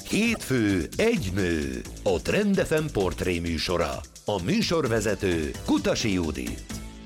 Két fő, egy nő. A Trend FM portré műsora. A műsorvezető Kutasi Judit.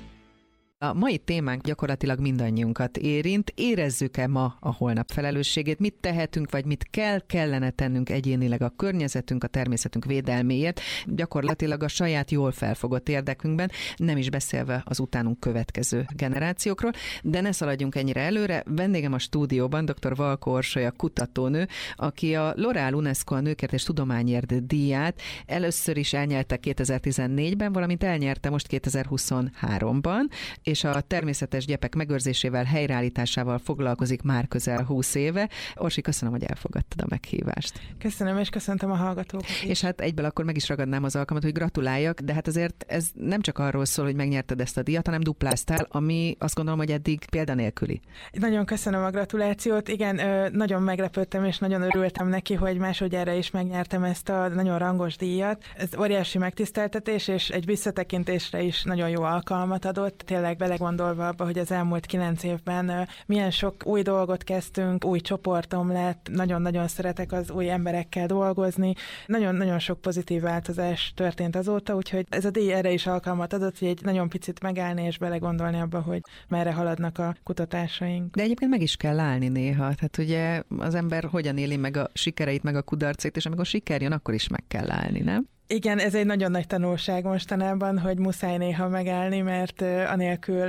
A mai témánk gyakorlatilag mindannyiunkat érint. Érezzük-e ma a holnap felelősségét? Mit tehetünk, vagy mit kellene tennünk egyénileg a környezetünk, a természetünk védelméért? Gyakorlatilag a saját jól felfogott érdekünkben, nem is beszélve az utánunk következő generációkról. De ne szaladjunk ennyire előre. Vendégem a stúdióban dr. Valkó Orsolya kutatónő, aki a L'Oréal UNESCO a Nőkért és Tudományért díját először is elnyerte 2014-ben, valamint elnyerte most 2023-ban, és a természetes gyepek megőrzésével, helyreállításával foglalkozik már közel 20 éve. Orsi, köszönöm, hogy elfogadtad a meghívást. Köszönöm, és köszöntöm a hallgatókat is. És hát egyből akkor meg is ragadnám az alkalmat, hogy gratuláljak, de hát azért ez nem csak arról szól, hogy megnyerted ezt a díjat, hanem dupláztál, ami azt gondolom, hogy eddig példanélküli. Nagyon köszönöm a gratulációt. Igen, nagyon meglepődtem, és nagyon örültem neki, hogy másodjára is megnyertem ezt a nagyon rangos díjat. Ez óriási megtiszteltetés, és egy visszatekintésre is nagyon jó alkalmat adott. Tényleg belegondolva abba, hogy az elmúlt 9 évben milyen sok új dolgot kezdtünk, új csoportom lett, nagyon-nagyon szeretek az új emberekkel dolgozni. Nagyon-nagyon sok pozitív változás történt azóta, úgyhogy ez a díj erre is alkalmat adott, hogy egy nagyon picit megállni és belegondolni abba, hogy merre haladnak a kutatásaink. De egyébként meg is kell állni néha. Tehát ugye az ember hogyan éli meg a sikereit, meg a kudarcait, és amikor siker jön, akkor is meg kell állni, nem? Igen, ez egy nagyon nagy tanulság mostanában, hogy muszáj néha megállni, mert anélkül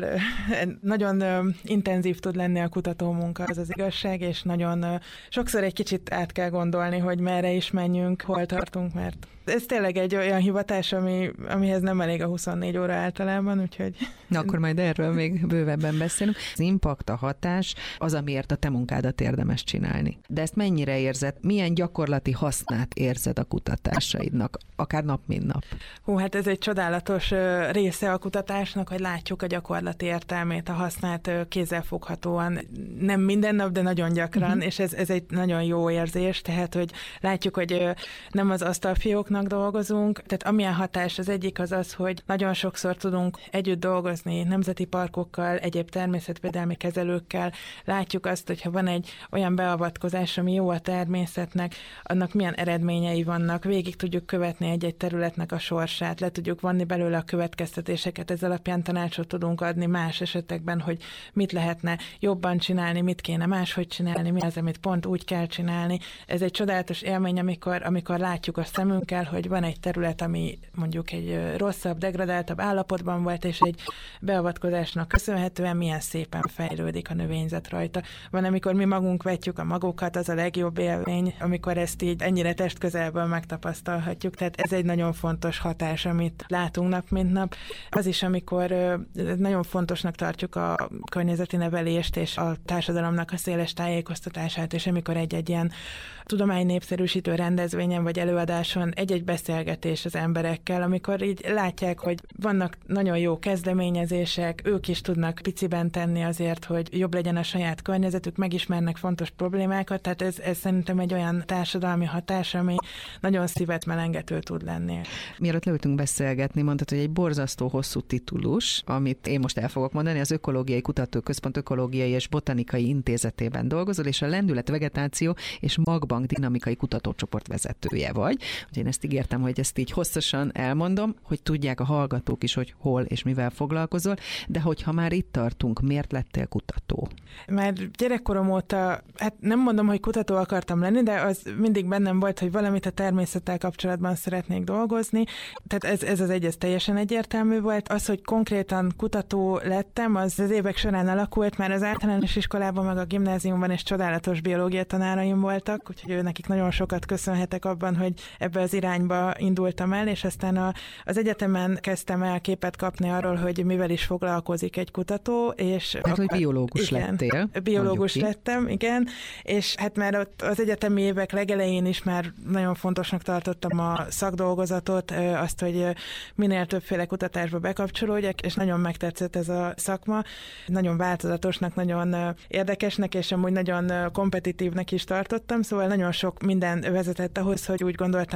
nagyon intenzív tud lenni a kutatómunka, az igazság, és nagyon sokszor egy kicsit át kell gondolni, hogy merre is menjünk, hol tartunk, mert ez tényleg egy olyan hivatás, amihez nem elég a 24 óra általában, úgyhogy... Na akkor majd erről még bővebben beszélünk. Az impact, a hatás az, amiért a te munkádat érdemes csinálni. De ezt mennyire érzed? Milyen gyakorlati hasznát érzed a kutatásaidnak? Akár nap, mint nap. Hát ez egy csodálatos része a kutatásnak, hogy látjuk a gyakorlati értelmét, a hasznát kézzelfoghatóan. Nem minden nap, de nagyon gyakran, és ez egy nagyon jó érzés, tehát, hogy látjuk, hogy nem az asztalfióknak dolgozunk, tehát amilyen hatás az egyik az, hogy nagyon sokszor tudunk együtt dolgozni nemzeti parkokkal, egyéb természetvédelmi kezelőkkel. Látjuk azt, hogyha van egy olyan beavatkozás, ami jó a természetnek, annak milyen eredményei vannak, végig tudjuk követni egy területnek a sorsát, le tudjuk vonni belőle a következtetéseket, ez alapján tanácsot tudunk adni más esetekben, hogy mit lehetne jobban csinálni, mit kéne máshogy csinálni, mi az, amit pont úgy kell csinálni. Ez egy csodálatos élmény, amikor látjuk a szemünkkel, hogy van egy terület, ami mondjuk egy rosszabb, degradáltabb állapotban volt, és egy beavatkozásnak köszönhetően milyen szépen fejlődik a növényzet rajta. Van, amikor mi magunk vetjük a magokat, az a legjobb élmény, amikor ezt így ennyire testközelből megtapasztalhatjuk. Tehát ez egy nagyon fontos hatás, amit látunk nap, mint nap. Az is, amikor nagyon fontosnak tartjuk a környezeti nevelést és a társadalomnak a széles tájékoztatását, és amikor egy ilyen tudománynépszerűsítő rendezvényen vagy előadáson egy-egy beszélgetés az emberekkel, amikor így látják, hogy vannak nagyon jó kezdeményezések, ők is tudnak piciben tenni azért, hogy jobb legyen a saját környezetük, megismernek fontos problémákat, tehát ez szerintem egy olyan társadalmi hatás, ami nagyon szívet melengető tud lenni. Mielőtt leültünk beszélgetni, mondtad, hogy egy borzasztó hosszú titulus, amit én most el fogok mondani, az Ökológiai Kutatóközpont Ökológiai és Botanikai Intézetében dolgozol, és a Lendület Vegetáció és Magbank dinamikai kutatócsoport vezetője vagy. Úgyhogy én ezt ígértem, hogy ezt így hosszasan elmondom, hogy tudják a hallgatók is, hogy hol és mivel foglalkozol, de hogyha már itt tartunk, miért lettél kutató? Már gyerekkorom óta, hát nem mondom, hogy kutató akartam lenni, de az mindig bennem volt, hogy valamit a természettel kapcsolatban szeretnék dolgozni. Tehát ez az ez teljesen egyértelmű volt. Az, hogy konkrétan kutató lettem, az évek során alakult, már az általános iskolában, meg a gimnáziumban is csodálatos biológia tanáraim voltak, úgyhogy nekik nagyon sokat köszönhetek abban, hogy ebbe az irányba indultam el, és aztán az egyetemen kezdtem el képet kapni arról, hogy mivel is foglalkozik egy kutató, és... Hát, hogy biológus lettél. Biológus lettem, igen, és hát már ott az egyetemi évek legelején is már nagyon fontosnak tartottam a szakdolgozatot, azt, hogy minél többféle kutatásba bekapcsolódjak, és nagyon megtetszett ez a szakma. Nagyon változatosnak, nagyon érdekesnek, és amúgy nagyon kompetitívnek is tartottam, szóval nagyon sok minden vezetett ahhoz, hogy úgy gondoltam, hogy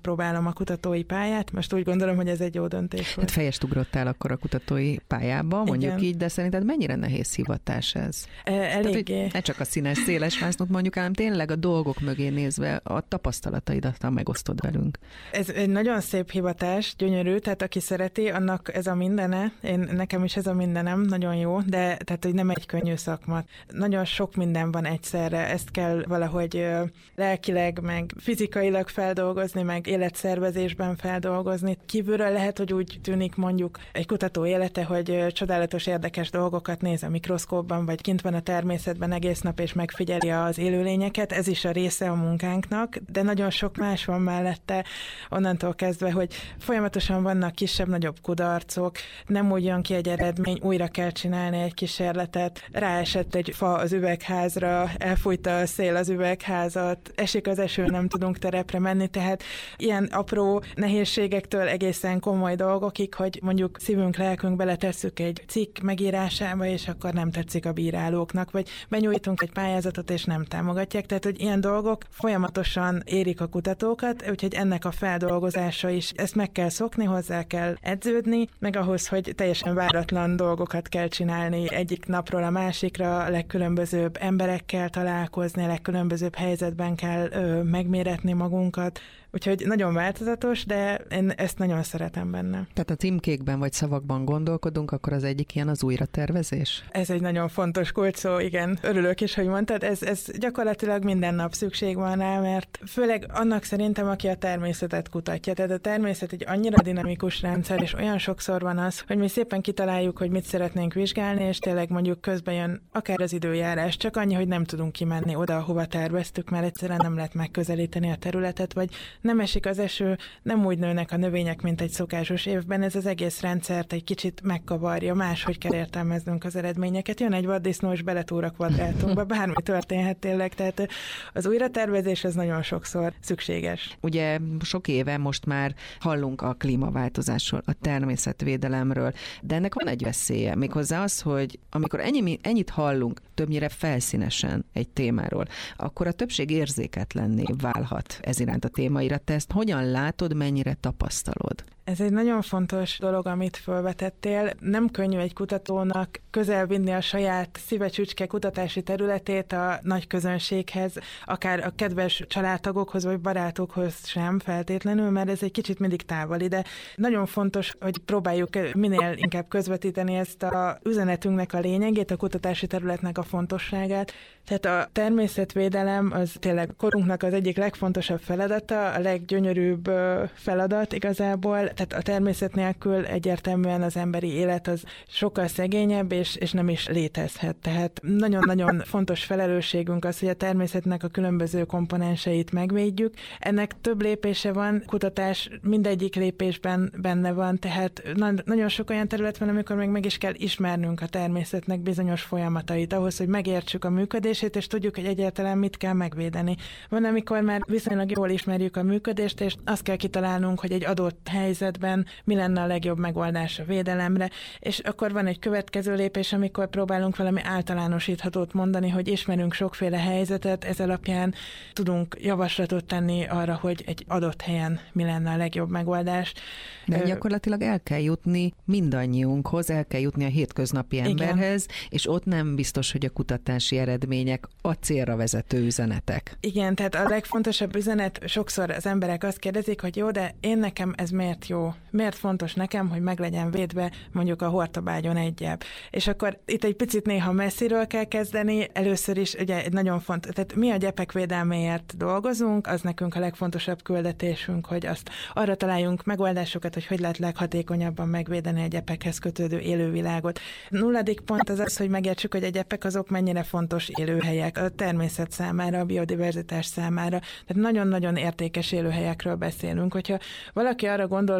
megpróbálom a kutatói pályát. Most úgy gondolom, hogy ez egy jó döntés volt. Hát fejest ugrottál akkor a kutatói pályába, mondjuk Igen. így, de szerinted mennyire nehéz hivatás ez? Eléggé. Tehát, ne csak a színes, széles vásznot mondjuk, hanem tényleg a dolgok mögé nézve a tapasztalataidat megosztod velünk. Ez egy nagyon szép hivatás, gyönyörű, tehát aki szereti, annak ez a mindene. Nekem is ez a mindenem, nagyon jó, de tehát, hogy nem egy könnyű szakma. Nagyon sok minden van egyszerre, ezt kell valahogy lelkileg, meg fizikailag feldolgozni, meg életszervezésben feldolgozni. Kívülről lehet, hogy úgy tűnik mondjuk egy kutató élete, hogy csodálatos, érdekes dolgokat néz a mikroszkópban, vagy kint van a természetben egész nap, és megfigyeli az élőlényeket. Ez is a része a munkánknak, de nagyon sok más van mellette, onnantól kezdve, hogy folyamatosan vannak kisebb-nagyobb kudarcok, nem úgy jön ki egy eredmény, újra kell csinálni egy kísérletet, ráesett egy fa az üvegházra, elfújta a szél az üvegházat, esik az eső, nem tudunk terepre menni, tehát ilyen apró nehézségektől egészen komoly dolgokig, hogy mondjuk szívünk, lelkünk beletesszük egy cikk megírásába, és akkor nem tetszik a bírálóknak, vagy benyújtunk egy pályázatot, és nem támogatják, tehát hogy ilyen dolgok folyamatosan érik a kutatókat, úgyhogy ennek a feldolgozása is, ezt meg kell szokni, hozzá kell edződni, meg ahhoz, hogy teljesen váratlan dolgokat kell csinálni egyik napról a másikra, a legkülönbözőbb emberekkel találkozni, a legkülönbözőbb helyzetben kell megméretni magunkat. Úgyhogy nagyon változatos, de én ezt nagyon szeretem benne. Tehát a címkékben vagy szavakban gondolkodunk, akkor az egyik ilyen az újratervezés? Ez egy nagyon fontos kulcsszó, igen. Örülök is, hogy mondtad. Ez gyakorlatilag minden nap szükség van rá, mert főleg annak szerintem, aki a természetet kutatja. Tehát a természet egy annyira dinamikus rendszer, és olyan sokszor van az, hogy mi szépen kitaláljuk, hogy mit szeretnénk vizsgálni, és tényleg mondjuk közben jön akár az időjárás, csak annyi, hogy nem tudunk kimenni oda, ahova terveztük, mert egyszerűen nem lehet megközelíteni a területet, vagy nem esik az eső, nem úgy nőnek a növények, mint egy szokásos évben, ez az egész rendszert egy kicsit megkavarja, máshogy kell értelmeznünk az eredményeket. Jön egy vaddisznó, és beletúr a kvadrátumba, bármi történhet tényleg, tehát az újratervezés az nagyon sokszor szükséges. Ugye sok éve most már hallunk a klímaváltozásról, a természetvédelemről, de ennek van egy veszélye, méghozzá az, hogy amikor ennyit hallunk, többnyire felszínesen egy témáról, akkor a többség érzéketlenné válhat ez iránt a témaira. Te ezt hogyan látod, mennyire tapasztalod? Ez egy nagyon fontos dolog, amit felvetettél. Nem könnyű egy kutatónak közel vinni a saját szívecsücske kutatási területét a nagy közönséghez, akár a kedves családtagokhoz vagy barátokhoz sem feltétlenül, mert ez egy kicsit mindig távoli, de nagyon fontos, hogy próbáljuk minél inkább közvetíteni ezt a üzenetünknek a lényegét, a kutatási területnek a fontosságát. Tehát a természetvédelem az tényleg korunknak az egyik legfontosabb feladata, a leggyönyörűbb feladat igazából. Tehát a természet nélkül egyértelműen az emberi élet az sokkal szegényebb, és nem is létezhet. Tehát nagyon-nagyon fontos felelősségünk az, hogy a természetnek a különböző komponenseit megvédjük. Ennek több lépése van, kutatás mindegyik lépésben benne van, tehát nagyon sok olyan terület van, amikor még meg is kell ismernünk a természetnek bizonyos folyamatait, ahhoz, hogy megértsük a működését, és tudjuk, hogy egyáltalán mit kell megvédeni. Van, amikor már viszonylag jól ismerjük a működést, és azt kell kitalálnunk, hogy egy adott helyzetben mi lenne a legjobb megoldás a védelemre, és akkor van egy következő lépés, amikor próbálunk valami általánosíthatót mondani, hogy ismerünk sokféle helyzetet, ez alapján tudunk javaslatot tenni arra, hogy egy adott helyen mi lenne a legjobb megoldás. De gyakorlatilag el kell jutni mindannyiunkhoz, el kell jutni a hétköznapi emberhez, igen. És ott nem biztos, hogy a kutatási eredmények a célra vezető üzenetek. Igen, tehát a legfontosabb üzenet, sokszor az emberek azt kérdezik, hogy jó, de nekem ez miért jó? Miért fontos nekem, hogy meg legyen védve mondjuk a hortobágyon egy gyep? És akkor itt egy picit néha messziről kell kezdeni, először is ugye nagyon fontos, tehát mi a gyepek védelméért dolgozunk, az nekünk a legfontosabb küldetésünk, hogy azt arra találjunk megoldásokat, hogy lehet leghatékonyabban megvédeni a gyepekhez kötődő élővilágot. Nulladik pont az, hogy megértsük, hogy a gyepek azok mennyire fontos élőhelyek a természet számára, a biodiverzitás számára. Tehát nagyon-nagyon értékes élőhelyekről beszélünk. Hogyha valaki arra gondol,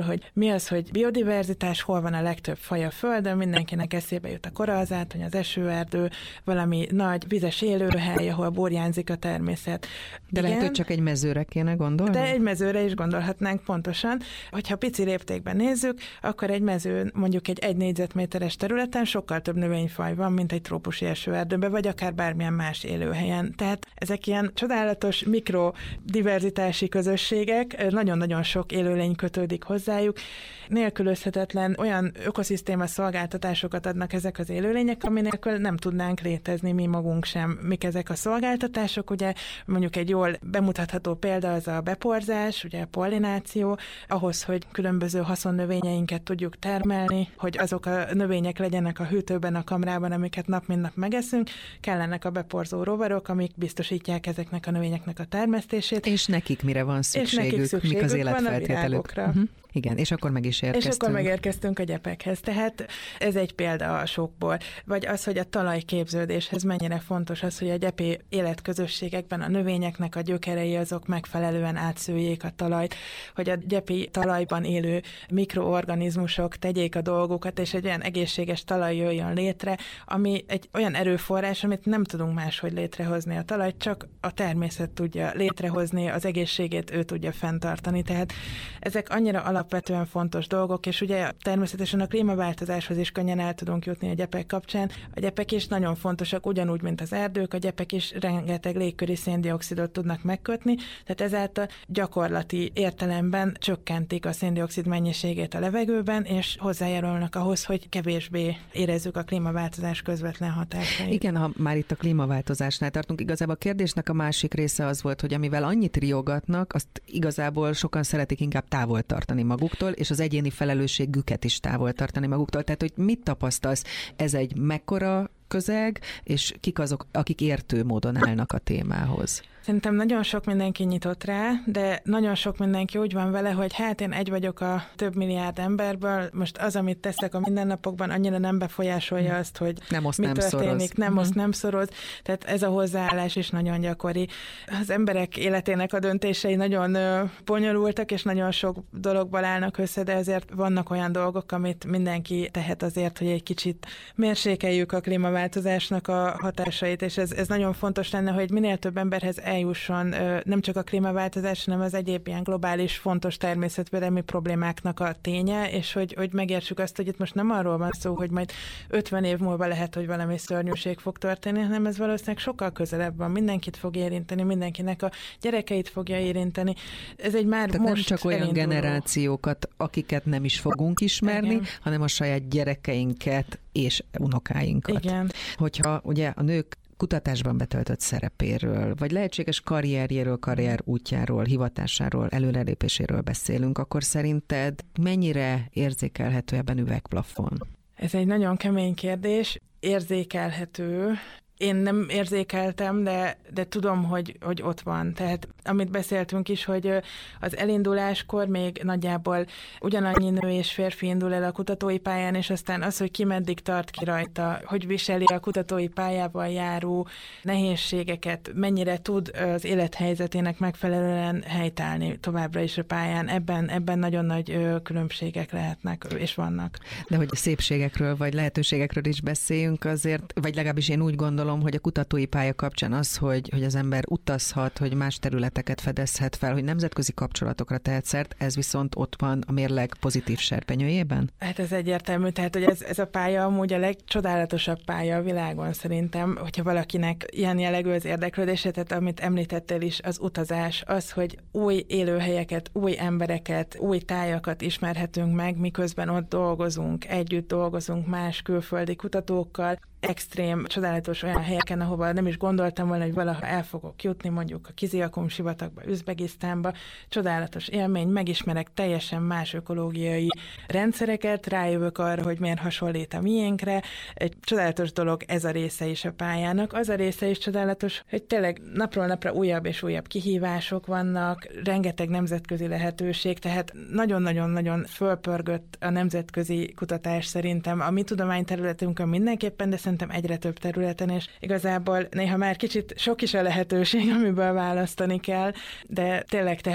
hogy mi az, hogy biodiverzitás, hol van a legtöbb faj a Földön, mindenkinek eszébe jut a korallzátony, az esőerdő, valami nagy vizes élőhely, ahol burjánzik a természet. De lehet, hogy csak egy mezőre kéne gondolni? De egy mezőre is gondolhatnánk pontosan. Hogyha pici léptékben nézzük, akkor egy mezőn, mondjuk egy 1 négyzetméteres területen sokkal több növényfaj van, mint egy trópusi esőerdőben, vagy akár bármilyen más élőhelyen. Tehát ezek ilyen csodálatos mikrodiverzitási közösségek, nagyon-nagyon sok élőlény kötődik hozzájuk. Nélkülözhetetlen olyan ökoszisztéma szolgáltatásokat adnak ezek az élőlények, aminélkül nem tudnánk létezni mi magunk sem. Mik ezek a szolgáltatások? Ugye mondjuk egy jól bemutatható példa az a beporzás, ugye a pollináció, ahhoz, hogy különböző haszonnövényeinket tudjuk termelni, hogy azok a növények legyenek a hűtőben, a kamrában, amiket nap mint nap megeszünk, kellenek a beporzó rovarok, amik biztosítják ezeknek a növényeknek a termesztését. És nekik mire van szükségük? Mik az életfeltételük? Igen, és akkor meg is érkeztünk. És akkor megérkeztünk a gyepekhez. Tehát ez egy példa a sokból. Vagy az, hogy a talajképződéshez mennyire fontos az, hogy a gyepi életközösségekben a növényeknek a gyökerei azok megfelelően átszőjék a talajt, hogy a gyepi talajban élő mikroorganizmusok tegyék a dolgukat, és egy olyan egészséges talaj jöjjön létre, ami egy olyan erőforrás, amit nem tudunk máshogy létrehozni. A talajt csak a természet tudja létrehozni, az egészségét ő tudja fenntartani. Tehát ezek annyira alapvetően fontos dolgok, és ugye természetesen a klímaváltozáshoz is könnyen el tudunk jutni a gyepek kapcsán. A gyepek is nagyon fontosak, ugyanúgy, mint az erdők, a gyepek is rengeteg légköri széndioxidot tudnak megkötni, tehát ezáltal gyakorlati értelemben csökkentik a széndioxid mennyiségét a levegőben, és hozzájárulnak ahhoz, hogy kevésbé érezzük a klímaváltozás közvetlen hatásait. Igen, ha már itt a klímaváltozásnál tartunk, igazából a kérdésnek a másik része az volt, hogy amivel annyit riogatnak, azt igazából sokan szeretik inkább távol tartani maguktól, és az egyéni felelősségüket is távol tartani maguktól. Tehát, hogy mit tapasztalsz, ez egy mekkora közeg, és kik azok, akik értő módon állnak a témához? Szerintem nagyon sok mindenki nyitott rá, de nagyon sok mindenki úgy van vele, hogy hát én egy vagyok a több milliárd emberből, most az, amit teszek a mindennapokban, annyira nem befolyásolja azt, hogy nem oszt, mi nem történik, nem oszt, nem szoroz. Tehát ez a hozzáállás is nagyon gyakori. Az emberek életének a döntései nagyon bonyolultak, és nagyon sok dologból állnak össze, de ezért vannak olyan dolgok, amit mindenki tehet azért, hogy egy kicsit mérsékeljük a klímaváltozásnak a hatásait, és ez nagyon fontos lenne, hogy minél több emberhez eljusson nem csak a klímaváltozás, hanem az egyéb ilyen globális, fontos természetvédelmi problémáknak a ténye, és hogy megértsük azt, hogy itt most nem arról van szó, hogy majd 50 év múlva lehet, hogy valami szörnyűség fog történni, hanem ez valószínűleg sokkal közelebb van. Mindenkit fog érinteni, mindenkinek a gyerekeit fogja érinteni. Ez egy már tehát most nem csak olyan elinduló generációkat, akiket nem is fogunk ismerni, igen, hanem a saját gyerekeinket és unokáinkat. Igen. Hogyha ugye a nők kutatásban betöltött szerepéről, vagy lehetséges karrierjéről, karrier útjáról, hivatásáról, előrelépéséről beszélünk, akkor szerinted mennyire érzékelhető ebben üvegplafon? Ez egy nagyon kemény kérdés. Érzékelhető. Én nem érzékeltem, de tudom, hogy ott van. Tehát amit beszéltünk is, hogy az elinduláskor még nagyjából ugyanannyi nő és férfi indul el a kutatói pályán, és aztán az, hogy ki meddig tart ki rajta, hogy viseli a kutatói pályával járó nehézségeket, mennyire tud az élethelyzetének megfelelően helytállni továbbra is a pályán. Ebben nagyon nagy különbségek lehetnek, és vannak. De hogy szépségekről, vagy lehetőségekről is beszéljünk azért, vagy legalábbis én úgy gondolom, hogy a kutatói pálya kapcsán az, hogy az ember utazhat, hogy más területeket fedezhet fel, hogy nemzetközi kapcsolatokra tehet szert, ez viszont ott van a mérleg pozitív serpenyőjében? Hát ez egyértelmű, tehát hogy ez a pálya amúgy a legcsodálatosabb pálya a világon szerintem, hogyha valakinek ilyen jellegű az érdeklődése, tehát amit említettél is, az utazás, az, hogy új élőhelyeket, új embereket, új tájakat ismerhetünk meg, miközben ott dolgozunk, együtt dolgozunk más külföldi kutatókkal, extrém, csodálatos olyan helyeken, ahova nem is gondoltam volna, hogy valaha el fogok jutni, mondjuk a Kiziakum sivatagba, Üzbegisztánba. Csodálatos élmény, megismerek teljesen más ökológiai rendszereket, rájövök arra, hogy miért hasonlít a miénkre. Egy csodálatos dolog ez a része is a pályának. Az a része is csodálatos, hogy tényleg napról napra újabb és újabb kihívások vannak, rengeteg nemzetközi lehetőség, tehát nagyon-nagyon-nagyon fölpörgött a nemzetközi kutatás szerintem. A mi tudományterületünkön mindenképpen, de szerintem egyre több területen, és igazából néha már kicsit sok is a lehetőség, amiből választani kell, de tényleg tehát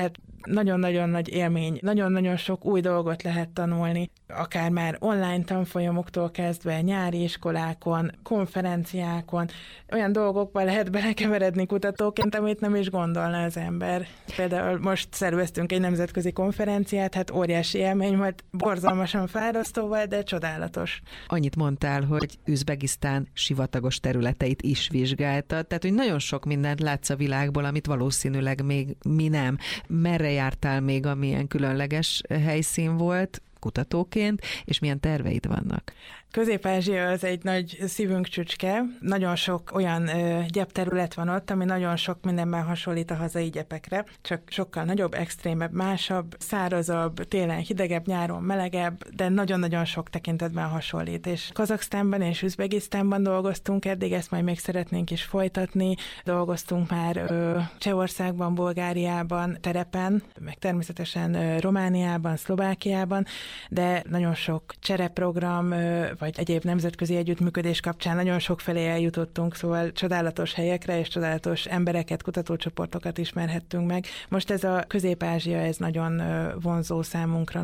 nagyon-nagyon nagy élmény, nagyon-nagyon sok új dolgot lehet tanulni, akár már online tanfolyamoktól kezdve, nyári iskolákon, konferenciákon, olyan dolgokba lehet belekeveredni kutatóként, amit nem is gondolna az ember. Például most szerveztünk egy nemzetközi konferenciát, hát óriási élmény volt, borzalmasan fárasztó volt, de csodálatos. Annyit mondtál, hogy Üzbegisztán sivatagos területeit is vizsgáltad, tehát hogy nagyon sok mindent látsz a világból, amit valószínűleg még mi nem. Merre jártál még, amilyen különleges helyszín volt kutatóként, és milyen terveid vannak? Közép-Ázsia az egy nagy szívünk csücske. Nagyon sok olyan gyepterület van ott, ami nagyon sok mindenben hasonlít a hazai gyepekre, csak sokkal nagyobb, extrémebb, másabb, szárazabb, télen hidegebb, nyáron melegebb, de nagyon-nagyon sok tekintetben hasonlít. És Kazaksztánban és Üzbegisztánban dolgoztunk eddig, ezt majd még szeretnénk is folytatni. Dolgoztunk már Csehországban, Bulgáriában, terepen, meg természetesen Romániában, Szlovákiában, de nagyon sok csereprogram, vagy egyéb nemzetközi együttműködés kapcsán nagyon sokfelé eljutottunk, szóval csodálatos helyekre és csodálatos embereket, kutatócsoportokat ismerhettünk meg. Most ez a Közép-Ázsia, ez nagyon vonzó számunkra,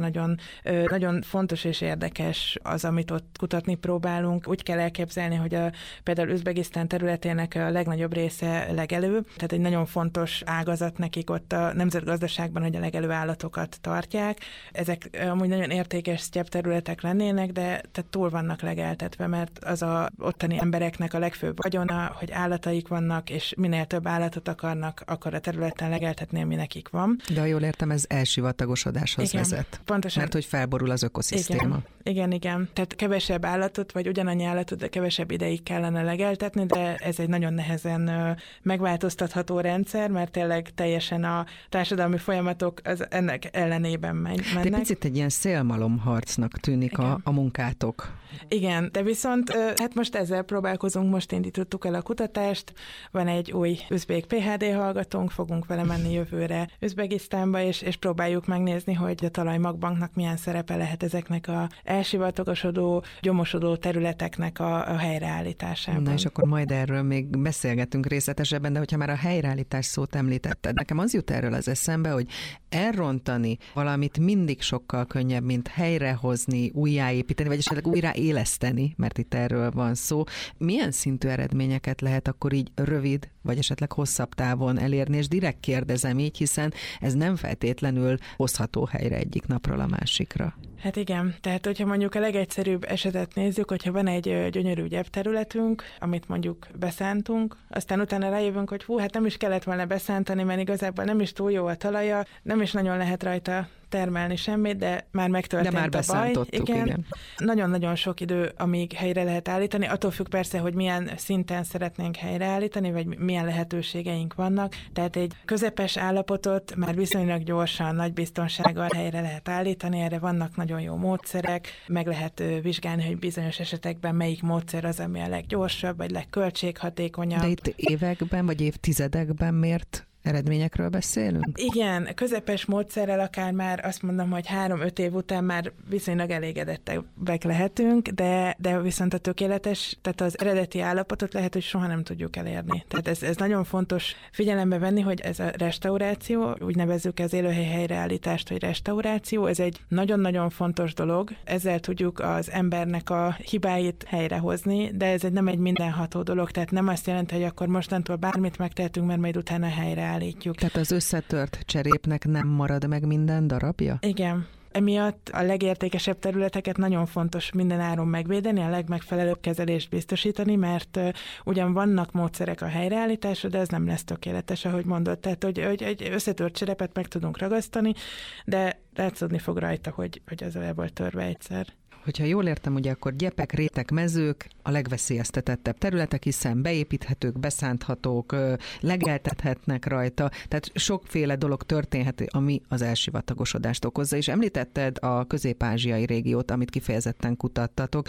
nagyon fontos és érdekes az, amit ott kutatni próbálunk. Úgy kell elképzelni, hogy például Üzbegisztán területének a legnagyobb része legelő, tehát egy nagyon fontos ágazat nekik ott a nemzetgazdaságban, hogy a legelő állatokat tartják. Ezek amúgy nagyon értékes sztyep-területek lennének, de túl vannak legeltetve, mert az ottani embereknek a legfőbb vagyona, hogy állataik vannak, és minél több állatot akarnak, akkor a területen legeltetni, ami nekik van. De ha jól értem, ez elsivatagosodáshoz vezet. Pontosan. Mert hogy felborul az ökoszisztéma. Igen. Tehát kevesebb állatot, vagy ugyanannyi állatot, de kevesebb ideig kellene legeltetni, de ez egy nagyon nehezen megváltoztatható rendszer, mert tényleg teljesen a társadalmi folyamatok ennek ellenében mennek. De picit egy ilyen szélmalomharcnak tűnik a munkátok. Igen, de viszont hát most ezzel próbálkozunk, most indítottuk el a kutatást, van egy új üzbék PhD hallgatónk, fogunk vele menni jövőre Üzbegisztánba, és próbáljuk megnézni, hogy a talajmagbanknak milyen szerepe lehet ezeknek a elsivatagosodó, gyomosodó területeknek a helyreállításában. Na és akkor majd erről még beszélgetünk részletesebben, de hogyha már a helyreállítás szót említetted, nekem az jut erről az eszembe, hogy elrontani valamit mindig sokkal könnyebb, mint helyrehozni, újjáépíteni, vagy esetleg újraéleszteni, mert itt erről van szó. Milyen szintű eredményeket lehet akkor így rövid, vagy esetleg hosszabb távon elérni, és direkt kérdezem így, hiszen ez nem feltétlenül hozható helyre egyik napról a másikra. Hát igen, tehát hogyha mondjuk a legegyszerűbb esetet nézzük, hogyha van egy gyönyörű gyepterületünk, amit mondjuk beszántunk, aztán utána rájövünk, hogy hát nem is kellett volna beszántani, mert igazából nem is túl jó a talaja, nem is nagyon lehet rajta termelni semmit, de már megtörtént a baj. Igen. Nagyon-nagyon sok idő, amíg helyre lehet állítani. Attól függ persze, hogy milyen szinten szeretnénk helyreállítani, vagy milyen lehetőségeink vannak. Tehát egy közepes állapotot már viszonylag gyorsan, nagy biztonsággal helyre lehet állítani. Erre vannak nagyon jó módszerek. Meg lehet vizsgálni, hogy bizonyos esetekben melyik módszer az, ami a leggyorsabb, vagy legköltséghatékonyabb. De itt években, vagy évtizedekben mért eredményekről beszélünk? Igen, közepes módszerrel akár már azt mondom, hogy 3-5 év után már viszonylag elégedettek lehetünk, de viszont a tökéletes, tehát az eredeti állapotot lehet, hogy soha nem tudjuk elérni. Tehát ez nagyon fontos figyelembe venni, hogy ez a restauráció, úgy nevezzük az élőhely helyreállítást, hogy restauráció, ez egy nagyon-nagyon fontos dolog. Ezzel tudjuk az embernek a hibáit helyrehozni, de ez nem egy mindenható dolog, tehát nem azt jelenti, hogy akkor mostantól bármit megtehetünk, mert majd utána helyre állítjuk. Tehát az összetört cserépnek nem marad meg minden darabja? Igen. Emiatt a legértékesebb területeket nagyon fontos minden áron megvédeni, a legmegfelelőbb kezelést biztosítani, mert ugyan vannak módszerek a helyreállításra, de ez nem lesz tökéletes, ahogy mondod. Tehát, hogy egy összetört cserepet meg tudunk ragasztani, de látszódni fog rajta, hogy az el volt törve egyszer. Hogyha jól értem, ugye akkor gyepek, rétek, mezők a legveszélyeztetettebb területek, hiszen beépíthetők, beszánthatók, legeltethetnek rajta, tehát sokféle dolog történhet, ami az elsivatagosodást okozza. És említetted a közép-ázsiai régiót, amit kifejezetten kutattatok.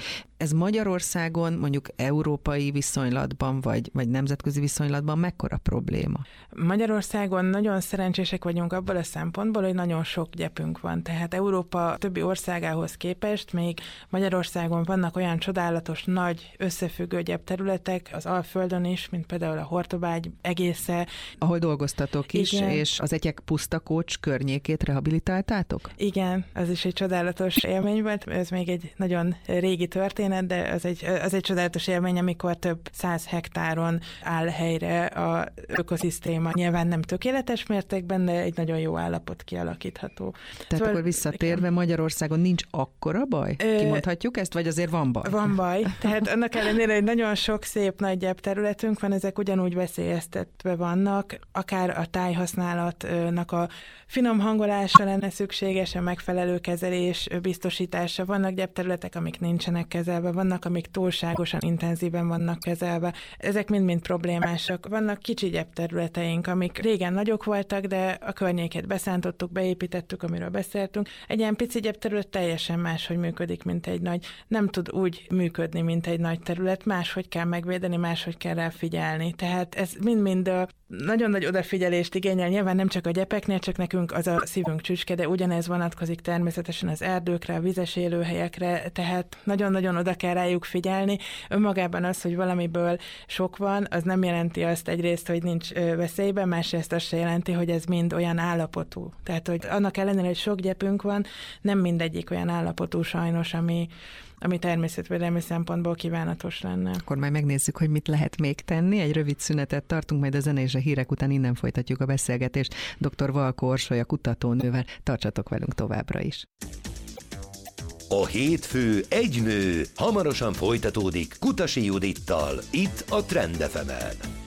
Ez Magyarországon mondjuk európai viszonylatban, vagy nemzetközi viszonylatban mekkora probléma? Magyarországon nagyon szerencsések vagyunk abból a szempontból, hogy nagyon sok gyepünk van. Tehát Európa többi országához képest még Magyarországon vannak olyan csodálatos, nagy, összefüggő gyepterületek az Alföldön is, mint például a Hortobágy egésze. Ahol dolgoztatok is, igen. És az Etyek Pusztakócs környékét rehabilitáltátok? Igen, az is egy csodálatos élmény volt. Ez még egy nagyon régi történet, de az egy csodálatos élmény, amikor több 100 hektáron áll helyre az ökoszisztéma. Nyilván nem tökéletes mértékben, de egy nagyon jó állapot kialakítható. Tehát szóval, akkor visszatérve, Magyarországon nincs akkora baj? Kimondhatjuk ezt, vagy azért van baj? Van baj. Tehát annak ellenére, hogy nagyon sok szép nagy gyepterületünk van, ezek ugyanúgy veszélyeztetve vannak, akár a tájhasználatnak a finom hangolása lenne szükséges, a megfelelő kezelés biztosítása. Vannak gyepterületek, amik nincsenek kezelve, vannak, amik túlságosan intenzíven vannak kezelve. Ezek mind-mind problémásak. Vannak kicsi gyepterületeink, amik régen nagyok voltak, de a környéket beszántottuk, beépítettük, amiről beszéltünk. Egy ilyen pici gyepterület teljesen máshogy működik, mint egy nagy. Nem tud úgy működni, mint egy nagy terület. Máshogy kell megvédeni, máshogy kell rá figyelni. Tehát ez mind-mind nagyon nagy odafigyelést igényel. Nyilván nem csak a gyepeknél, csak nekünk az a szívünk csücske, de ugyanez vonatkozik természetesen az erdőkre, a vizes élőhelyekre, tehát nagyon-nagyon oda kell rájuk figyelni. Önmagában az, hogy valamiből sok van, az nem jelenti azt egyrészt, hogy nincs veszélyben, másrészt azt se jelenti, hogy ez mind olyan állapotú. Tehát, hogy annak ellenére, hogy sok gyepünk van, nem mindegyik olyan állapotú sajnos, ami természetvédelmi szempontból kívánatos lenne. Akkor majd megnézzük, hogy mit lehet még tenni. Egy rövid szünetet tartunk, majd a zene és a hírek után innen folytatjuk a beszélgetést. Dr. Valkó Orsolya kutatónővel. Tartsatok velünk továbbra is. A hétfő egy nő hamarosan folytatódik Kutasi Judittal, itt a Trend FM-en.